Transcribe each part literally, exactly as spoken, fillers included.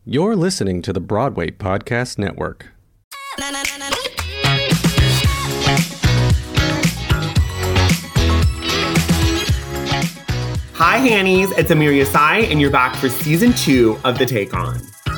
You're listening to the Broadway Podcast Network. Hi, Hannies. It's Amir Yasai, and you're back for season two of The Take On.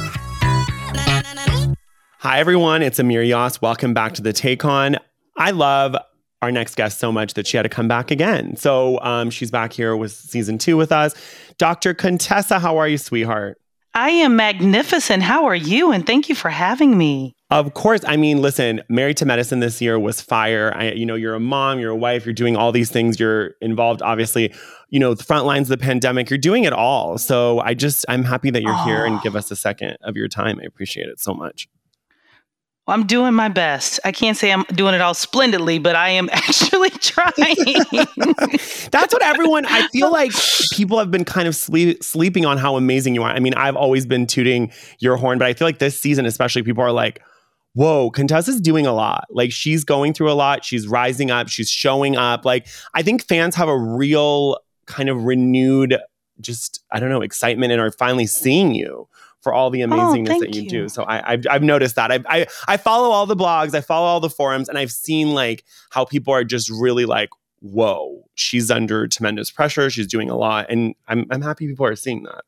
Hi, everyone. It's Amir Yas. Welcome back to The Take On. I love our next guest so much that she had to come back again. So um, she's back here with season two with us. Doctor Contessa, how are you, sweetheart? I am magnificent. How are you? And thank you for having me. Of course. I mean, listen, Married to Medicine this year was fire. I, you know, you're a mom, you're a wife, you're doing all these things. You're involved, obviously, you know, the front lines of the pandemic. You're doing it all. So I just, I'm happy that you're oh. here and give us a second of your time. I appreciate it so much. Well, I'm doing my best. I can't say I'm doing it all splendidly, but I am actually trying. That's what everyone, I feel like people have been kind of sleep, sleeping on how amazing you are. I mean, I've always been tooting your horn, but I feel like this season, especially, people are like, whoa, Contessa's doing a lot. Like, she's going through a lot. She's rising up. She's showing up. Like, I think fans have a real kind of renewed, just, I don't know, excitement and are finally seeing you for all the amazingness oh, that you, you do. So I, I've, I've noticed that. I, I I follow all the blogs, I follow all the forums, and I've seen like how people are just really like, whoa, she's under tremendous pressure. She's doing a lot. And I'm I'm happy people are seeing that.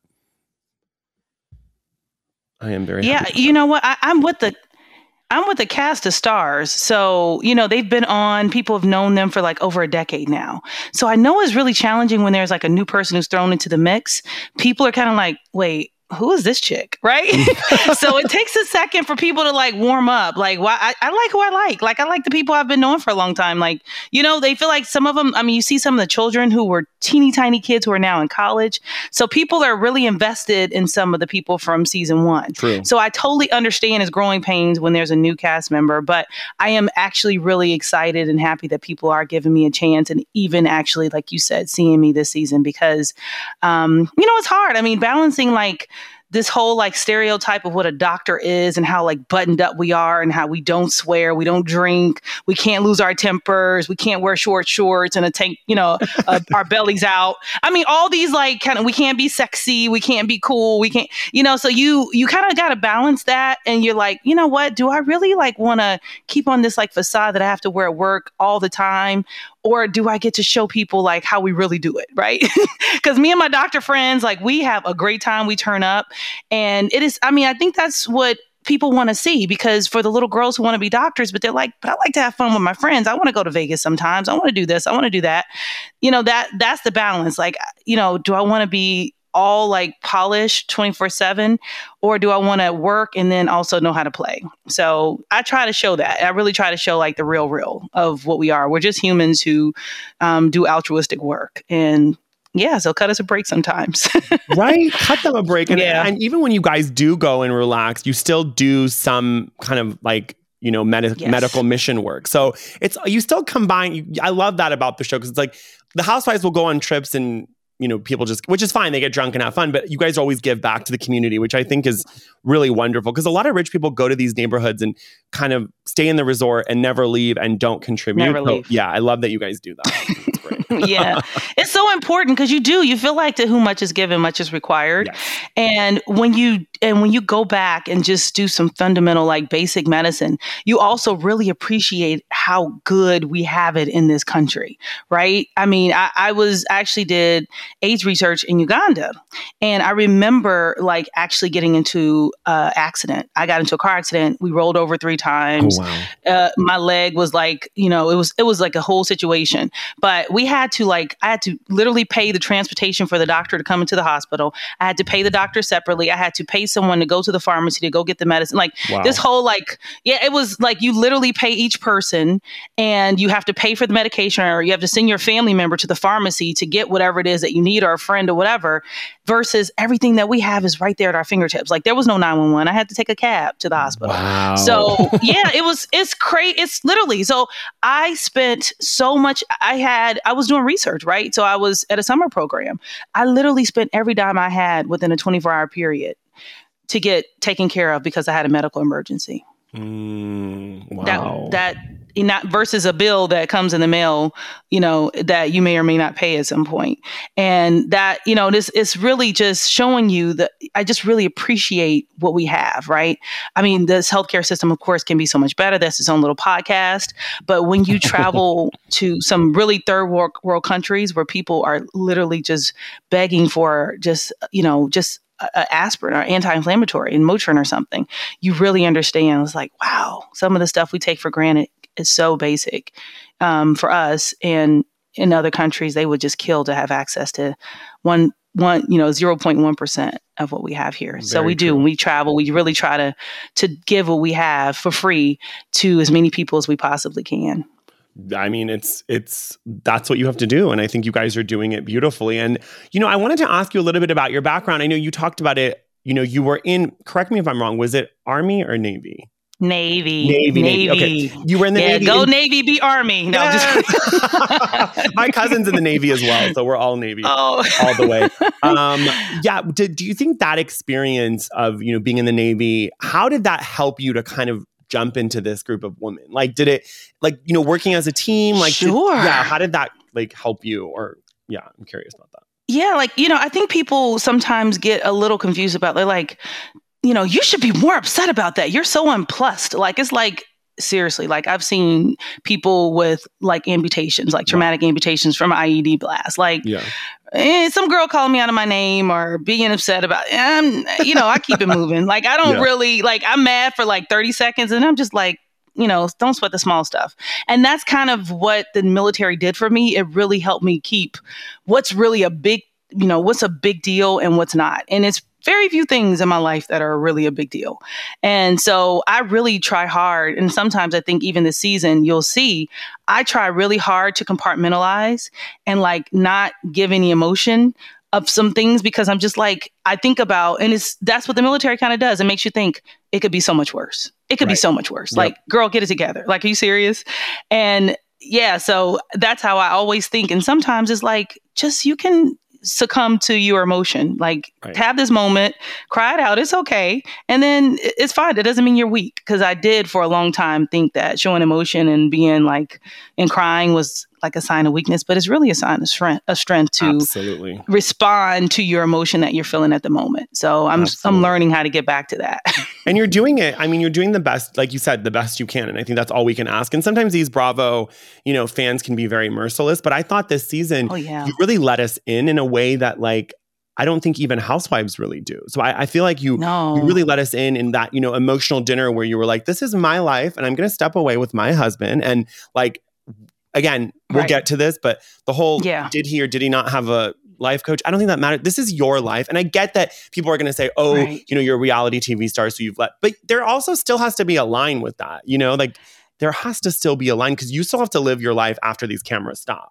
I am very yeah, happy. You know what? I, I'm with the I'm with the cast of stars. So, you know, they've been on, people have known them for like over a decade now. So I know it's really challenging when there's like a new person who's thrown into the mix. People are kind of like, wait, who is this chick? Right. So it takes a second for people to like warm up. Like, why I, I like who I like. Like, I like the people I've been knowing for a long time. Like, you know, they feel like some of them, I mean, you see some of the children who were teeny tiny kids who are now in college. So people are really invested in some of the people from season one. True. So I totally understand his growing pains when there's a new cast member, but I am actually really excited and happy that people are giving me a chance and even actually, like you said, seeing me this season because, um, you know, it's hard. I mean, balancing like this whole like stereotype of what a doctor is and how like buttoned up we are and how we don't swear, we don't drink, we can't lose our tempers, we can't wear short shorts and a tank, you know, uh, our bellies out. I mean, all these like kind of, we can't be sexy, we can't be cool, we can't, you know, so you, you kind of got to balance that. And you're like, you know what, do I really like want to keep on this like facade that I have to wear at work all the time? Or do I get to show people like how we really do it, right? Because me and my doctor friends, like we have a great time. We turn up, and it is. I mean, I think that's what people want to see. Because for the little girls who want to be doctors, but they're like, but I like to have fun with my friends. I want to go to Vegas sometimes. I want to do this. I want to do that. You know, that that's the balance. Like, you know, do I want to be all like polished twenty-four seven, or do I want to work and then also know how to play? So I try to show that. I really try to show like the real, real of what we are. We're just humans who um, do altruistic work. And yeah, so cut us a break sometimes. Right? Cut them a break. And, yeah. and even when you guys do go and relax, you still do some kind of like, you know, med- yes. medical mission work. So it's, you still combine. You, I love that about the show because it's like the housewives will go on trips and, you know, people just, which is fine. They get drunk and have fun, but you guys always give back to the community, which I think is really wonderful. Because a lot of rich people go to these neighborhoods and kind of stay in the resort and never leave and don't contribute. Never so, leave. Yeah, I love that you guys do that. It's great. Yeah, it's so important because you do, you feel like to whom much is given, much is required. Yes. And when you, and when you go back and just do some fundamental, like basic medicine, you also really appreciate how good we have it in this country, right? I mean, I, I was actually did AIDS research in Uganda. And I remember like actually getting into an accident. I got into a car accident. We rolled over three times. Oh, wow. Uh, my leg was like, you know, it was, it was like a whole situation, but we had to like, I had to literally pay the transportation for the doctor to come into the hospital. I had to pay the doctor separately. I had to pay someone to go to the pharmacy to go get the medicine. Like wow. this whole, like, yeah, it was like, you literally pay each person and you have to pay for the medication, or you have to send your family member to the pharmacy to get whatever it is that you need, or a friend or whatever, versus everything that we have is right there at our fingertips. Like there was no nine one one. I had to take a cab to the hospital. Wow. So yeah, it was, it's crazy. It's literally, so I spent so much, I had, I was doing research, right? So I was at a summer program. I literally spent every dime I had within a twenty-four hour period to get taken care of because I had a medical emergency. Mm, wow. That, that not versus a bill that comes in the mail, you know, that you may or may not pay at some point. And that, you know, this is really just showing you that I just really appreciate what we have, right? I mean, this healthcare system, of course, can be so much better. That's its own little podcast. But when you travel to some really third world, world countries where people are literally just begging for just, you know, just Uh, aspirin or anti-inflammatory and Motrin or something, you really understand. It's like, wow, some of the stuff we take for granted is so basic um, for us. And in other countries, they would just kill to have access to one, one, you know, zero point one percent of what we have here. Very so we do, true. When we travel, we really try to, to give what we have for free to as many people as we possibly can. I mean, it's, it's, that's what you have to do. And I think you guys are doing it beautifully. And, you know, I wanted to ask you a little bit about your background. I know you talked about it, you know, you were in, correct me if I'm wrong, was it Army or Navy? Navy. Navy. Navy. Navy. Okay. You were in the yeah, Navy. Go in- Navy, be Army. No, yes. just My cousin's in the Navy as well. So we're all Navy oh. all the way. Um, yeah. Do, do you think that experience of, you know, being in the Navy, how did that help you to kind of jump into this group of women? Like, did it, like, you know, working as a team, like, sure. did, yeah, how did that like help you? Or, yeah, I'm curious about that. Yeah, like, you know, I think people sometimes get a little confused about, they're like, you know, you should be more upset about that. You're so unplussed. Like, it's like, seriously, like I've seen people with like amputations, like traumatic wow. amputations from an I E D blast. Like, yeah. eh, some girl calling me out of my name or being upset about it. I'm, you know, I keep it moving. Like, I don't yeah. really, like, I'm mad for like thirty seconds and I'm just like, you know, don't sweat the small stuff. And that's kind of what the military did for me. It really helped me keep what's really a big, you know, what's a big deal and what's not. And it's very few things in my life that are really a big deal. And so I really try hard. And sometimes I think even this season, you'll see, I try really hard to compartmentalize and like not give any emotion of some things, because I'm just like, I think about, and it's, that's what the military kind of does. It makes you think it could be so much worse. It could right. be so much worse. Yep. Like, girl, get it together. Like, are you serious? And yeah, so that's how I always think. And sometimes it's like, just, you can succumb to your emotion, like right. have this moment, cry it out. It's okay. And then it's fine. It doesn't mean you're weak. Cause I did for a long time think that showing emotion and being like, and crying was like a sign of weakness, but it's really a sign of strength, a strength to Absolutely. respond to your emotion that you're feeling at the moment. So I'm, Absolutely. I'm learning how to get back to that. And you're doing it. I mean, you're doing the best, like you said, the best you can. And I think that's all we can ask. And sometimes these Bravo, you know, fans can be very merciless, but I thought this season, oh, yeah. you really let us in in a way that like, I don't think even housewives really do. So I, I feel like you, no. you really let us in in that, you know, emotional dinner where you were like, this is my life and I'm going to step away with my husband. And like, again, we'll right. get to this, but the whole, yeah. did he or did he not have a life coach? I don't think that matters. This is your life. And I get that people are going to say, oh, right. you know, you're a reality T V star, so you've let, but there also still has to be a line with that, you know, like there has to still be a line because you still have to live your life after these cameras stop.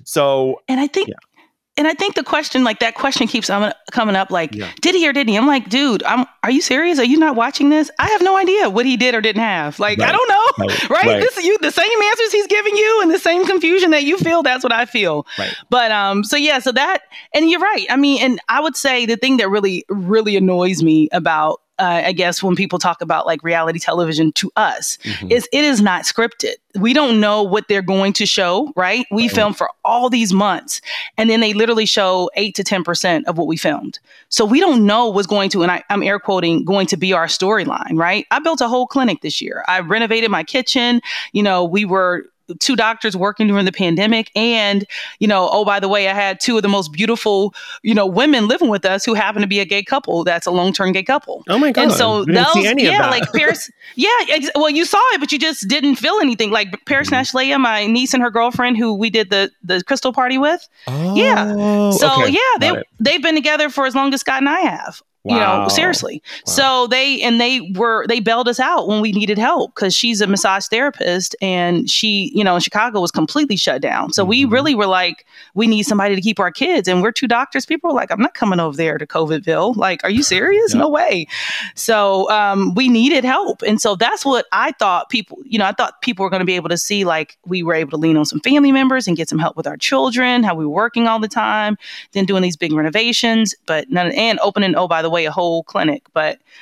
So, and I think, yeah. And I think the question, like that question keeps um, coming up, like, yeah. did he or didn't he? I'm like, dude, I'm, are you serious? Are you not watching this? I have no idea what he did or didn't have. Like, right. I don't know, right? right? right. This you the same answers he's giving you and the same confusion that you feel, that's what I feel. Right. But um, so yeah, so that, and you're right. I mean, and I would say the thing that really, really annoys me about Uh, I guess when people talk about like reality television to us mm-hmm. is it is not scripted. We don't know what they're going to show, right? We right. filmed for all these months and then they literally show eight to ten percent of what we filmed. So we don't know what's going to, and I, I'm air quoting, going to be our storyline, right? I built a whole clinic this year. I renovated my kitchen. You know, we were two doctors working during the pandemic. And, you know, oh, by the way, I had two of the most beautiful, you know, women living with us who happen to be a gay couple. That's a long-term gay couple. Oh my God. And so didn't those, see any yeah, of that. like Paris, yeah, ex- well, you saw it, but you just didn't feel anything. Like Paris mm-hmm. Nashleia, my niece and her girlfriend who we did the, the crystal party with. Oh, yeah. So okay. yeah, they, they've been together for as long as Scott and I have. Wow. You know, seriously. Wow. So they, and they were, they bailed us out when we needed help because she's a massage therapist and she, you know, in Chicago was completely shut down. So mm-hmm. we really were like, we need somebody to keep our kids. And we're two doctors. People were like, I'm not coming over there to COVIDville. Like, are you serious? Yep. No way. So um, we needed help. And so that's what I thought people, you know, I thought people were going to be able to see, like we were able to lean on some family members and get some help with our children, how we were working all the time, then doing these big renovations, but none, and opening, oh, by the way, a whole clinic. But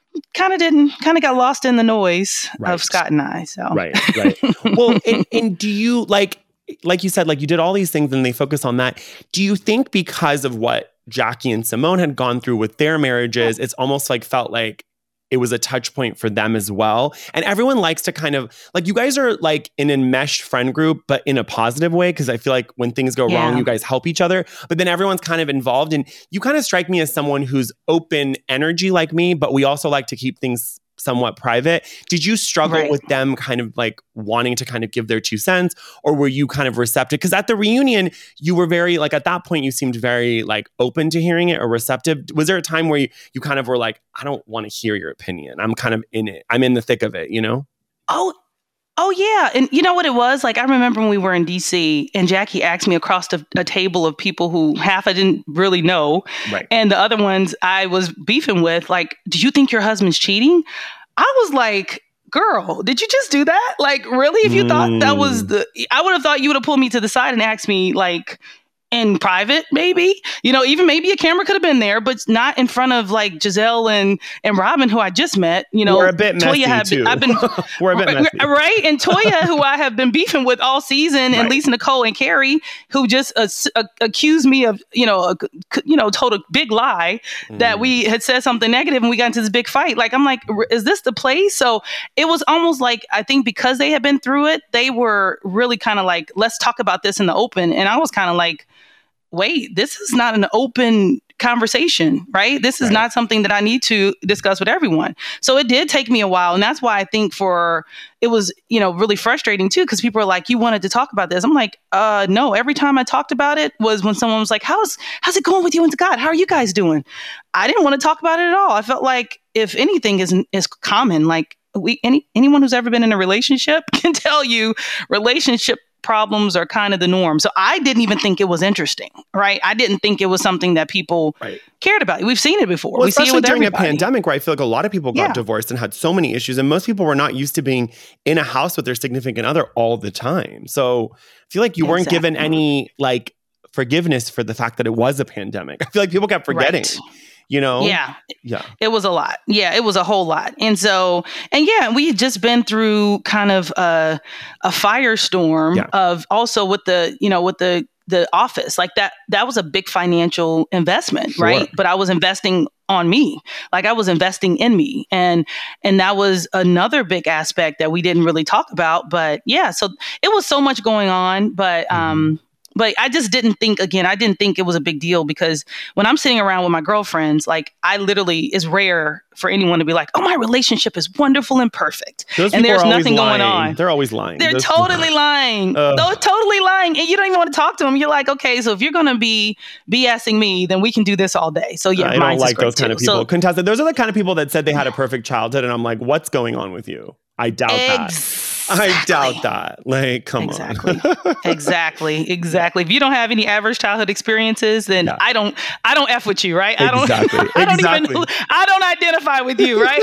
kind of didn't, kind of got lost in the noise Right. of Scott and I. So Right, right. Well, and, and do you, like, like you said, like you did all these things and they focus on that. Do you think because of what Jackie and Simone had gone through with their marriages, it's almost like felt like it was a touch point for them as well? And everyone likes to kind of, like, you guys are like in a enmeshed friend group, but in a positive way, because I feel like when things go Yeah. wrong, you guys help each other. But then everyone's kind of involved. And you kind of strike me as someone who's open energy like me, but we also like to keep things somewhat private. Did you struggle Right. with them kind of like wanting to kind of give their two cents, or were you kind of receptive? Because at the reunion, you were very, like, at that point, you seemed very like open to hearing it or receptive. Was there a time where you, you kind of were like, I don't want to hear your opinion. I'm kind of in it. I'm in the thick of it, you know? Oh, oh yeah. And you know what it was? Like, I remember when we were in D C and Jackie asked me across a, a table of people who half I didn't really know. Right. And the other ones I was beefing with, like, do you think your husband's cheating? I was like, girl, did you just do that? Like, really? If you mm. thought that was the, I would have thought you would have pulled me to the side and asked me, like, in private, maybe, you know, even maybe a camera could have been there, but not in front of like Giselle and, and Robin, who I just met, you know. We're a bit messy Toya had too. Been, I've been, We're a bit messy. Right? And Toya, who I have been beefing with all season, and right. Lisa Nicole and Carrie, who just uh, uh, accused me of, you know, a, you know, told a big lie mm. that we had said something negative and we got into this big fight. Like, I'm like, is this the place? So it was almost like, I think because they had been through it, they were really kind of like, let's talk about this in the open. And I was kind of like, wait, this is not an open conversation, right? This is right. not something that I need to discuss with everyone. So it did take me a while. And that's why I think for, it was, you know, really frustrating too, because people are like, you wanted to talk about this. I'm like, uh, no, every time I talked about it was when someone was like, how's, how's it going with you and Scott? How are you guys doing? I didn't want to talk about it at all. I felt like if anything is, is common, like we, any, anyone who's ever been in a relationship can tell you relationship problems are kind of the norm. So I didn't even think it was interesting, right? I didn't think it was something that people right. cared about. We've seen it before. Well, we see it with during everybody. a pandemic, where I feel like a lot of people got yeah. divorced and had so many issues, and most people were not used to being in a house with their significant other all the time. So I feel like you weren't exactly. given any like forgiveness for the fact that it was a pandemic. I feel like people kept forgetting. Right. You know? Yeah. Yeah. It was a lot. Yeah. It was a whole lot. And so, and yeah, we had just been through kind of a, a firestorm yeah. of also with the, you know, with the, the office, like that, that was a big financial investment, sure. right? But I was investing on me, like I was investing in me. And, and that was another big aspect that we didn't really talk about, but yeah, so it was so much going on, but, mm-hmm. um, But I just didn't think, again, I didn't think it was a big deal, because when I'm sitting around with my girlfriends, like I literally, it's rare for anyone to be like, oh, my relationship is wonderful and perfect. Those and there's nothing lying. going on. They're always lying. They're Those totally people. lying. Uh, They're totally lying. And you don't even want to talk to them. You're like, okay, so if you're going to be BSing me, then we can do this all day. So yeah, I don't like those too. kind of people. So, Contested. Those are the kind of people that said they had a perfect childhood. And I'm like, what's going on with you? I doubt exactly. that. I doubt that. Like, come exactly. on. exactly. Exactly. If you don't have any average childhood experiences, then yeah. I don't, I don't F with you, right? Exactly. I don't, I don't exactly. even, I don't identify with you, right?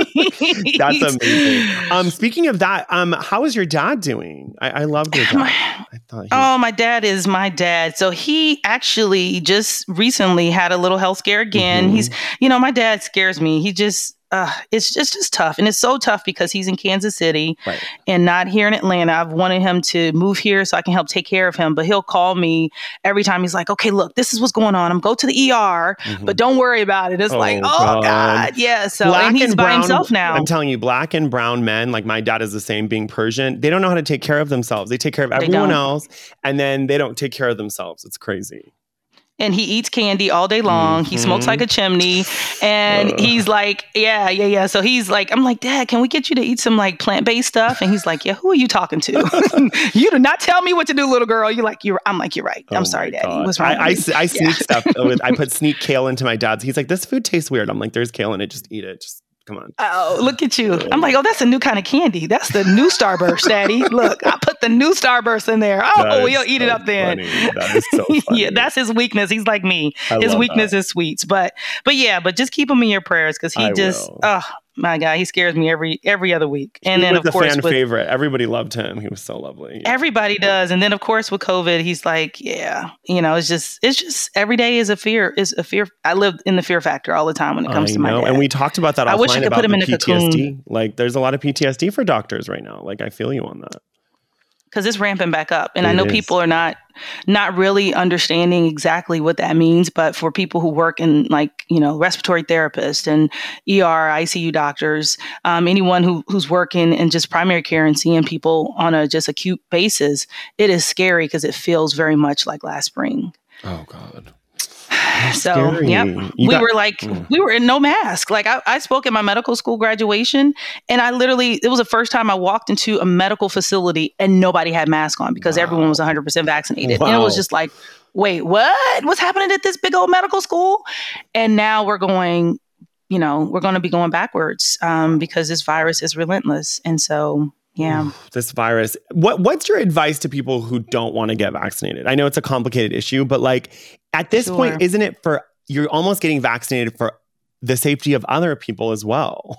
That's amazing. Um, speaking of that, um, how is your dad doing? I, I loved your dad. My, I thought he oh, my dad is my dad. So he actually just recently had a little health scare again. Mm-hmm. He's, you know, my dad scares me. He just, Uh, it's just just tough. And it's so tough because he's in Kansas City right. and not here in Atlanta. I've wanted him to move here so I can help take care of him. But he'll call me every time. He's like, okay, look, this is what's going on. I'm going to the E R, mm-hmm. but don't worry about it. It's oh, like, oh, God. God. Yeah. So black and he's and by brown, himself now. I'm telling you, black and brown men, like my dad is the same, being Persian, they don't know how to take care of themselves. They take care of everyone else, and then they don't take care of themselves. It's crazy. And he eats candy all day long. Mm-hmm. He smokes like a chimney. And uh. he's like, yeah, yeah, yeah. So he's like, I'm like, Dad, can we get you to eat some like plant-based stuff? And he's like, yeah, who are you talking to? You do not tell me what to do, little girl. You're like, you're, I'm like, you're right. I'm oh sorry, Daddy. God. What's wrong? I, I, I yeah. sneak stuff with, I put sneak kale into my dad's. He's like, this food tastes weird. I'm like, there's kale in it. Just eat it. Just come on. Oh, look at you. I'm like, oh, that's a new kind of candy. That's the new Starburst, Daddy. Look, I put the new Starburst in there. Oh, we'll eat so it up then. That is so funny. Yeah, that's his weakness. He's like me. I his weakness that. is sweets. But but yeah, but just keep him in your prayers, because he I just, oh, my God, he scares me every every other week. And he then was of a course, fan with, favorite. Everybody loved him. He was so lovely. Yeah. Everybody does. And then of course with COVID, he's like, yeah, you know, it's just it's just every day is a fear. Is a fear. I live in the fear factor all the time when it comes I to my know. dad. And we talked about that. I wish I could about put him the in a P T S D. cocoon. Like, there's a lot of P T S D for doctors right now. Like, I feel you on that. Because it's ramping back up. And It I know is. people are not not really understanding exactly what that means. But for people who work in like, you know, respiratory therapists and E R, I C U doctors, um, anyone who who's working in just primary care and seeing people on a just acute basis, it is scary because it feels very much like last spring. Oh, God. So, scary. yep, You we got- were like, Mm. we were in no mask. Like I, I spoke at my medical school graduation and I literally, it was the first time I walked into a medical facility and nobody had mask on because Wow. everyone was one hundred percent vaccinated. And it was Wow. just like, wait, what? What's happening at this big old medical school? And now we're going, you know, we're going to be going backwards um, because this virus is relentless. And so, yeah. This virus. What What's your advice to people who don't want to get vaccinated? I know it's a complicated issue, but like at this Sure. point, isn't it for you're almost getting vaccinated for the safety of other people as well?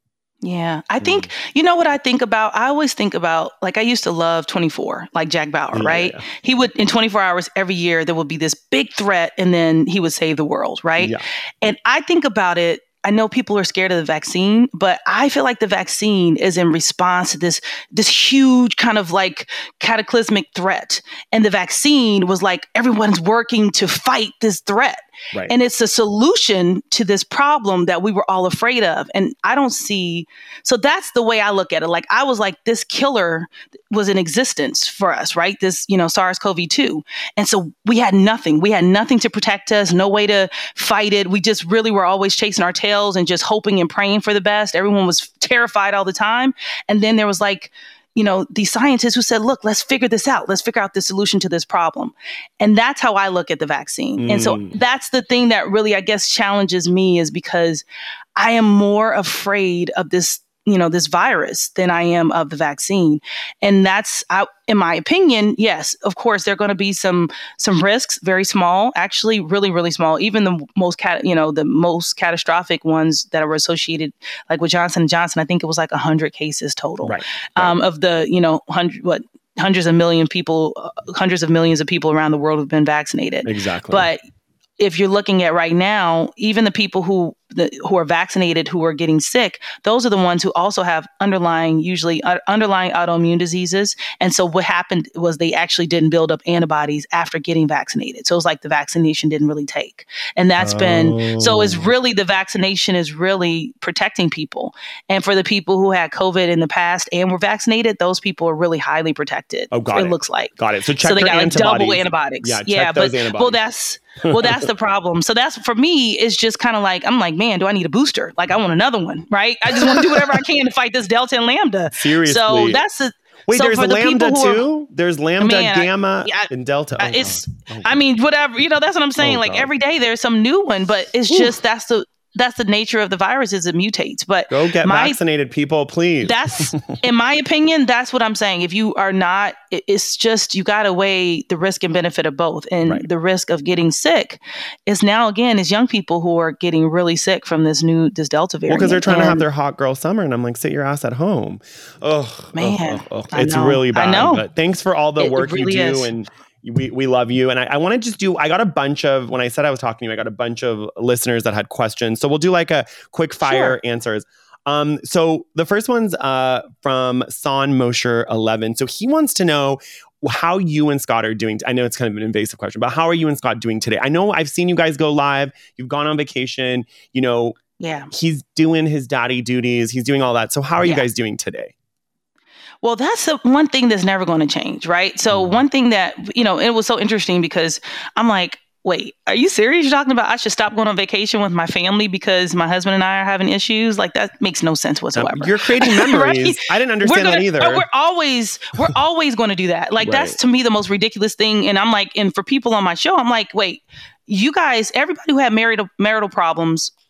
Yeah. I think, you know what I think about? I always think about, like, I used to love twenty-four, like Jack Bauer, Yeah, right? yeah. He would, in twenty-four hours every year, there would be this big threat and then he would save the world, right? Yeah. And I think about it. I know people are scared of the vaccine, but I feel like the vaccine is in response to this, this huge kind of like cataclysmic threat. And the vaccine was like, everyone's working to fight this threat. Right. And it's a solution to this problem that we were all afraid of. And I don't see, so that's the way I look at it. Like I was like, this killer was in existence for us, right? This, you know, SARS-C o V two. And so we had nothing. We had nothing to protect us, no way to fight it. We just really were always chasing our tails and just hoping and praying for the best. Everyone was terrified all the time. And then there was like, you know, these scientists who said, look, let's figure this out. Let's figure out the solution to this problem. And that's how I look at the vaccine. Mm. And so that's the thing that really, I guess, challenges me is because I am more afraid of this, you know, this virus than I am of the vaccine. And that's, I, in my opinion, yes, of course, there are going to be some some risks, very small, actually really, really small. Even the most, cat, you know, the most catastrophic ones that were associated, like with Johnson and Johnson, I think it was like one hundred cases total Right. Right. Um, of the, you know, hundred, what, hundreds of million people, uh, hundreds of millions of people around the world have been vaccinated. Exactly. But if you're looking at right now, even the people who the, who are vaccinated who are getting sick, those are the ones who also have underlying, usually uh, underlying autoimmune diseases. And so what happened was they actually didn't build up antibodies after getting vaccinated. So it was like the vaccination didn't really take. And that's Oh. been, so it's really, the vaccination is really protecting people. And for the people who had COVID in the past and were vaccinated, those people are really highly protected. Oh, got it. it. looks like. Got it. So check So they your got like antibodies. double antibiotics. Yeah, check yeah those but antibodies. well, that's well, that's the problem. So that's for me. It's just kind of like I'm like, man, do I need a booster? Like I want another one, right? I just want to do whatever I can to fight this Delta and Lambda. Seriously. So that's the. Wait, so there's for the Lambda people who are- too? There's Lambda, Man, I- Gamma, yeah, and Delta. Oh, Uh, it's, God. Oh, I mean, whatever, you know, that's what I'm saying. Oh, like God. every day there's some new one, but it's Oof. just, that's the, that's the nature of the virus is it mutates. But Go get my, vaccinated, people, please. that's, in my opinion, that's what I'm saying. If you are not, it- it's just, you got to weigh the risk and benefit of both. And Right. the risk of getting sick is now, again, is young people who are getting really sick from this new, this Delta Well, variant. because they're trying to have And- their hot girl summer, and I'm like, sit your ass at home. Oh, Man, I it's know. really I bad. know. But thanks for all the It work really you do, is. and we we love you. And I, I want to just do. I got a bunch of when I said I was talking to you, I got a bunch of listeners that had questions. So we'll do like a quick fire answers. Um, so the first one's uh from Son Mosher eleven. So he wants to know how you and Scott are doing. I know it's kind of an invasive question, but how are you and Scott doing today? I know I've seen you guys go live. You've gone on vacation. You know, Yeah. he's doing his daddy duties. He's doing all that. So how are you Yeah. guys doing today? Well, that's the one thing that's never going to change, right? So Mm-hmm. one thing that, you know, it was so interesting because I'm like, wait, are you serious? You're talking about I should stop going on vacation with my family because my husband and I are having issues? Like that makes no sense whatsoever. Um, you're creating memories. Right? I didn't We're understand gonna, that either. We're always, we're always going to do that. Like that's Right. to me the most ridiculous thing. And I'm like, and for people on my show, I'm like, wait, you guys, everybody who had marital marital problems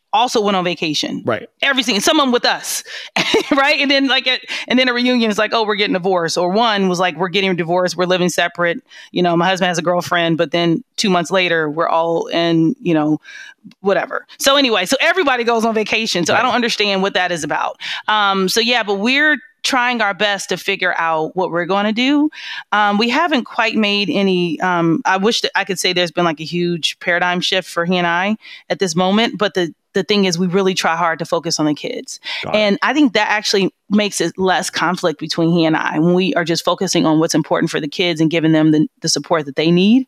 also went on vacation. Right. Every single, someone with us. Right. And then like, at, and then a reunion is like, oh, we're getting divorced. Or one was like, we're getting divorced. We're living separate. You know, my husband has a girlfriend, but then two months later, we're all in, you know, whatever. So anyway, so everybody goes on vacation. So right. I don't understand what that is about. Um, so yeah, but we're trying our best to figure out what we're going to do. Um, we haven't quite made any, um, I wish that I could say there's been like a huge paradigm shift for he and I at this moment. But the, the thing is, we really try hard to focus on the kids. Got and it. I think that actually makes it less conflict between he and I when we are just focusing on what's important for the kids and giving them the, the support that they need.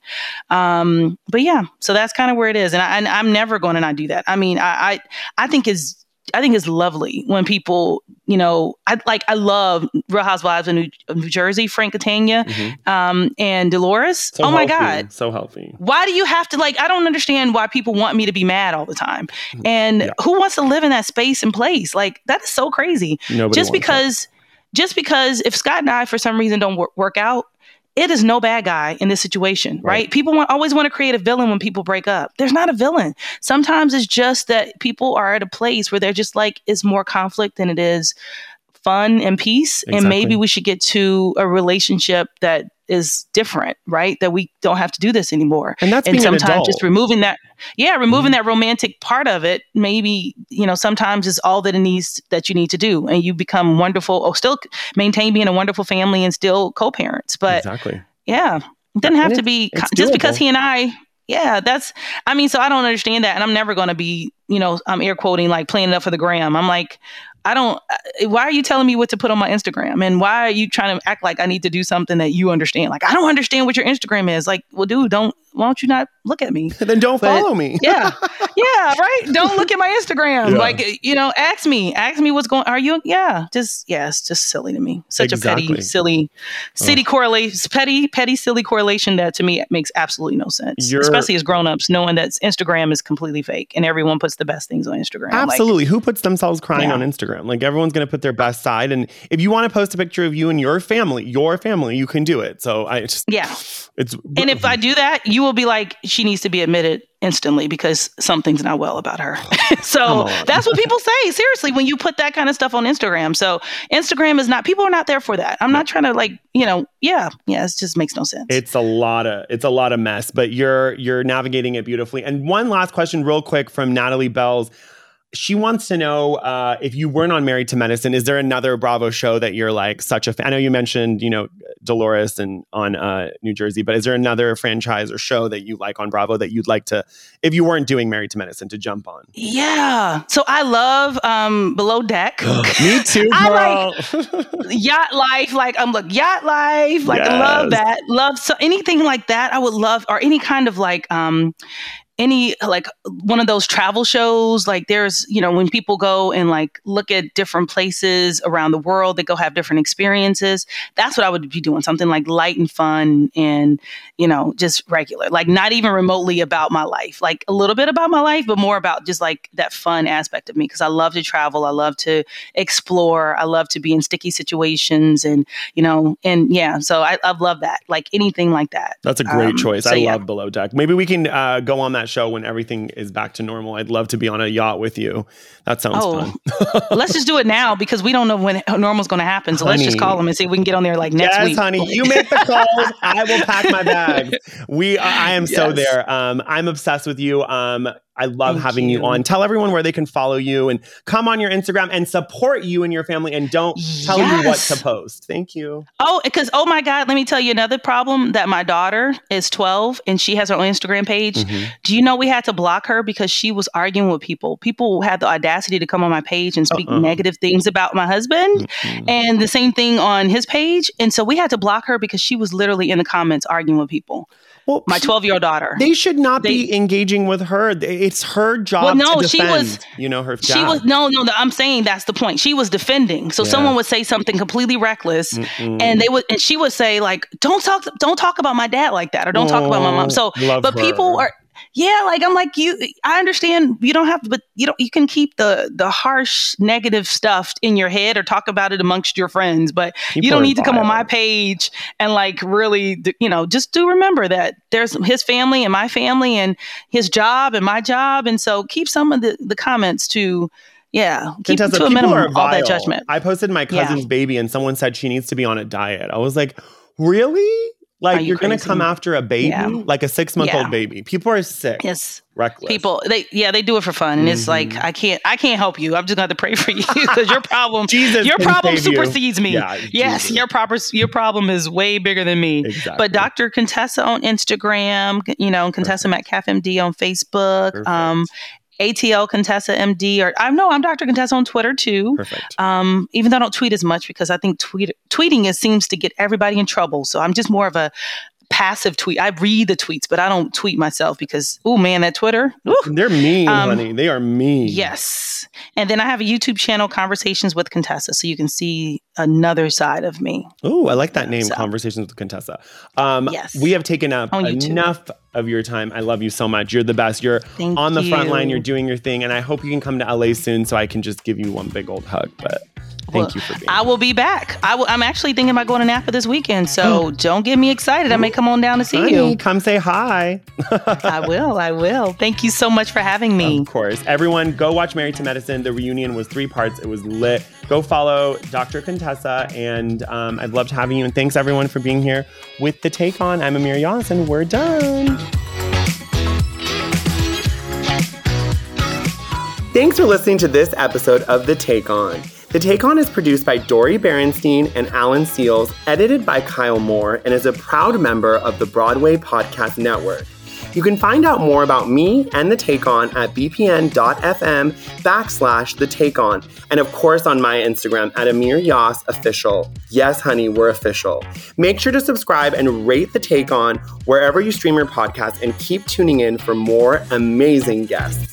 Um, but yeah, so that's kind of where it is. And, I, and I'm never going to not do that. I mean, I, I, I think it's, I think it's lovely when people, you know, I like, I love Real Housewives of New, of New Jersey, Frank Catania, mm-hmm. um, and Dolores. So oh my healthy. God. So healthy. Why do you have to like, I don't understand why people want me to be mad all the time. And yeah. who wants to live in that space and place? Like, that is so crazy. Nobody just because, that. just because if Scott and I, for some reason, don't wor- work out, it is no bad guy in this situation, right? right? People want, always want to create a villain when people break up. There's not a villain. Sometimes it's just that people are at a place where they're just like, it's more conflict than it is fun and peace. Exactly. And maybe we should get to a relationship that is different, right? That we don't have to do this anymore. And that's and being sometimes an adult. Just removing that, yeah, removing mm-hmm. that romantic part of it, maybe, you know, sometimes is all that it needs that you need to do. And you become wonderful, or still maintain being a wonderful family and still co-parents. But exactly. yeah, it doesn't have to be it's just doable. because he and I, yeah, that's, I mean, so I don't understand that. And I'm never going to be, you know, I'm air quoting, like playing it up for the gram. I'm like, I don't, why are you telling me what to put on my Instagram? And why are you trying to act like I need to do something that you understand? Like, I don't understand what your Instagram is. Like, well, dude, don't, why don't you not look at me? Then don't but, follow me. yeah. Yeah. Right. Don't look at my Instagram. Yeah. Like, you know, ask me, ask me what's going, are you, yeah, just, yeah, it's just silly to me. Such exactly. a petty, silly, city oh. correlation, petty, petty, silly correlation that to me makes absolutely no sense. You're, especially as grownups, knowing that Instagram is completely fake and everyone puts the best things on Instagram. Absolutely. Like, who puts themselves crying yeah. on Instagram? Like, everyone's going to put their best side. And if you want to post a picture of you and your family, your family, you can do it. So I just, yeah. It's, and if I do that, you will be like, she needs to be admitted instantly because something's not well about her. So that's what people say. Seriously, when you put that kind of stuff on Instagram. So Instagram is not, people are not there for that. I'm not trying to like, you know, yeah, yeah, it just makes no sense. It's a lot of, it's a lot of mess, but you're, you're navigating it beautifully. And one last question real quick from Natalie Bells. She wants to know uh, if you weren't on Married to Medicine, is there another Bravo show that you're like such a fan? I know you mentioned, you know, Dolores and on uh, New Jersey, but is there another franchise or show that you like on Bravo that you'd like to, if you weren't doing Married to Medicine, to jump on? Yeah. So I love um, Below Deck. Me too, girl. I like Yacht Life. Like, I'm um, look, Yacht Life. Like, yes. I love that. Love so anything like that. I would love, or any kind of like, um, any like one of those travel shows, like there's, you know, when people go and like look at different places around the world, they go have different experiences. That's what I would be doing. Something like light and fun and, you know, just regular, like not even remotely about my life, like a little bit about my life, but more about just like that fun aspect of me. Cause I love to travel. I love to explore. I love to be in sticky situations and, you know, and yeah, so I, I love that. Like anything like that. That's a great um, choice. so, I yeah. love Below Deck. Maybe we can uh, go on that show when everything is back to normal. I'd love to be on a yacht with you. That sounds oh, fun. Let's just do it now because we don't know when normal's going to happen. So honey, let's just call them and see if we can get on there like next yes, week. Honey, you make the calls. I will pack my bags. We, uh, I am yes. so there. Um, I'm obsessed with you. Um, I love Thank having you. you on. Tell everyone where they can follow you and come on your Instagram and support you and your family and don't tell yes. you what to post. Thank you. Oh, because, oh my God, let me tell you another problem that my daughter is twelve and she has her own Instagram page. Mm-hmm. Do you know we had to block her because she was arguing with people? People had the audacity to come on my page and speak uh-uh. negative things about my husband mm-hmm. and the same thing on his page. And so we had to block her because she was literally in the comments arguing with people. Well, my twelve-year-old daughter. They should not they, be engaging with her. It's her job well, no, to defend, she was, you know, her She job. was, no, no, no, I'm saying that's the point. She was defending. So yeah. someone would say something completely reckless Mm-mm. and they would, and she would say like, don't talk, don't talk about my dad like that or don't oh, talk about my mom. So, but her. people are, Yeah, like I'm like you. I understand you don't have to, but you don't. You can keep the the harsh, negative stuff in your head or talk about it amongst your friends, but People you don't are need to come on my vile. page and like really, you know, just do remember that there's his family and my family and his job and my job, and so keep some of the the comments to, yeah, keep it Contessa, to a people minimum. are All that vile. judgment. I posted my cousin's Yeah. baby and someone said she needs to be on a diet. I was like, really? Are Like you you're going to crazy? come after a baby? Yeah. Like a six month old Yeah. baby. People are sick. Yes. Reckless. People, they yeah, they do it for fun, and it's like Mhm. I can't, I can't help you. I'm just going to pray for you because your problem, Jesus your can problem save you. supersedes me. Yeah, yes, Jesus. your proper, your problem is way bigger than me. Exactly. But Doctor Contessa on Instagram, you know, Contessa Metcalf M D on Facebook, Perfect. um, A T L Contessa M D, or I know I'm Doctor Contessa on Twitter too. Perfect. Um, even though I don't tweet as much because I think tweet tweeting is seems to get everybody in trouble. So I'm just more of a passive tweet. I read the tweets, but I don't tweet myself because, oh man, that Twitter. Ooh. They're mean, Um, honey. They are mean. Yes. And then I have a YouTube channel, Conversations with Contessa, so you can see another side of me. Oh, I like that name, So. Conversations with Contessa. Um, Yes. We have taken up On YouTube. enough of your time. I love you so much. You're the best. You're Thank on the front line. you. You're doing your thing. And I hope you can come to L A soon so I can just give you one big old hug. But thank Well, you for being I here. will be back. I will, I'm actually thinking about going to Napa this weekend, so don't get me excited. I may come on down to see Honey, you. come say hi. I will. I will. Thank you so much for having me. Of course. Everyone, go watch Married to Medicine. The reunion was three parts. It was lit. Go follow Doctor Contessa. And um, I've loved having you. And thanks, everyone, for being here with The Take On. I'm Amir Yas, and we're done. Thanks for listening to this episode of The Take On. The Take On is produced by Dori Berenstein and Alan Seals, edited by Kyle Moore, and is a proud member of the Broadway Podcast Network. You can find out more about me and The Take On at bpn.fm backslash The Take On. And of course on my Instagram at Amir Yas Official. Yes, honey, we're official. Make sure to subscribe and rate The Take On wherever you stream your podcast, and keep tuning in for more amazing guests.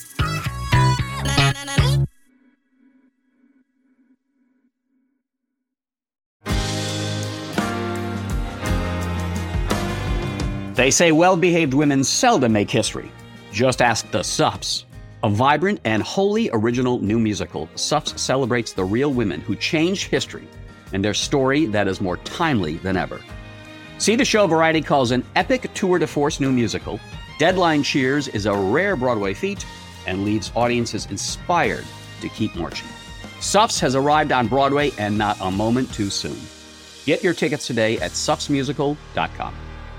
They say well-behaved women seldom make history. Just ask the Suffs. A vibrant and wholly original new musical, Suffs celebrates the real women who changed history and their story that is more timely than ever. See the show Variety calls an epic tour de force new musical. Deadline cheers is a rare Broadway feat and leaves audiences inspired to keep marching. Suffs has arrived on Broadway, and not a moment too soon. Get your tickets today at suffs musical dot com.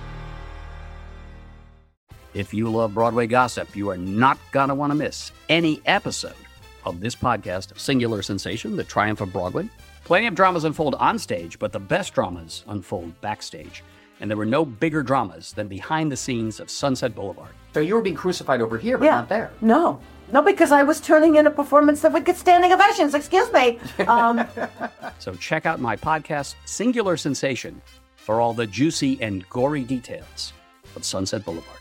If you love Broadway gossip, you are not going to want to miss any episode of this podcast, Singular Sensation, The Triumph of Broadway. Plenty of dramas unfold on stage, but the best dramas unfold backstage. And there were no bigger dramas than behind the scenes of Sunset Boulevard. So you were being crucified over here, but Yeah. not there. No. No, because I was turning in a performance that would get standing ovations. Excuse me. Um, So check out my podcast, Singular Sensation, for all the juicy and gory details of Sunset Boulevard.